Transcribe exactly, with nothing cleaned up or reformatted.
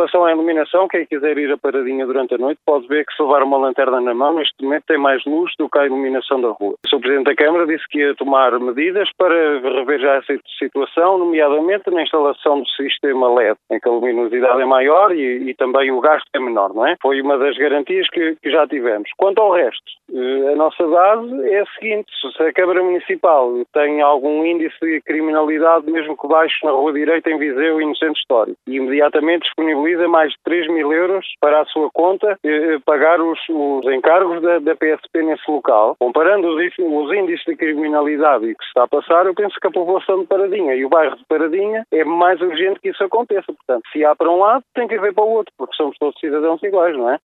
relação à iluminação, quem quiser ir a Paradinha durante a noite pode ver que se levar uma lanterna na mão, neste momento tem mais luz do que a iluminação da rua. O senhor Presidente da Câmara disse que ia tomar medidas para rever já essa situação, nomeadamente na instalação do sistema L E D, em que a luminosidade é maior e, e também o gasto é menor, não é? Foi uma das garantias que, que já tivemos. Quanto ao resto, a nossa base é a seguinte: se a Câmara Municipal tem algum índice de criminalidade, mesmo que baixo, na Rua Direita, em Viseu e no Centro Histórico, e imediatamente disponibiliza mais de três mil euros para a sua conta eh, pagar os, os encargos da, da P S P nesse local. Comparando os, os índices de criminalidade e que se está a passar, eu penso que a população de Paradinha e o bairro de Paradinha é mais urgente que isso aconteça. Portanto, se há para um lado, tem que haver para o outro, porque somos todos cidadãos iguais, não é?